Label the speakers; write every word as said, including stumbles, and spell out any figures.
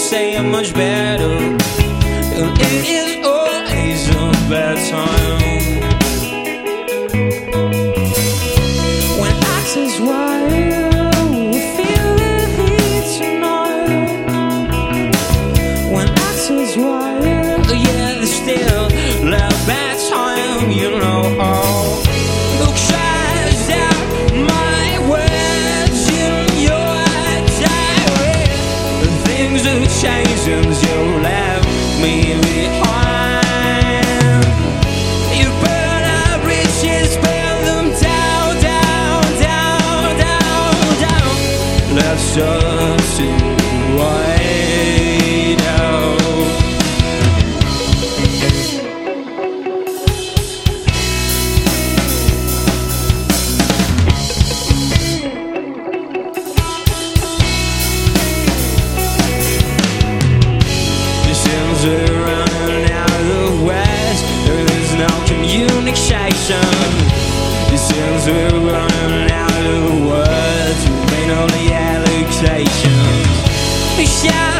Speaker 1: say it much better. It is always a bad time when access wire we feel the heat tonight. When access wire, yeah, there's still a bad time, you know. Look, shadows out my words in your diary. Things have changed and you left me behind. You burn our bridges, burn them down, down, down, down, down. Let's just see right out. We're running out of the west. There is no communication. It seems we're running out of words. We made all the allocations.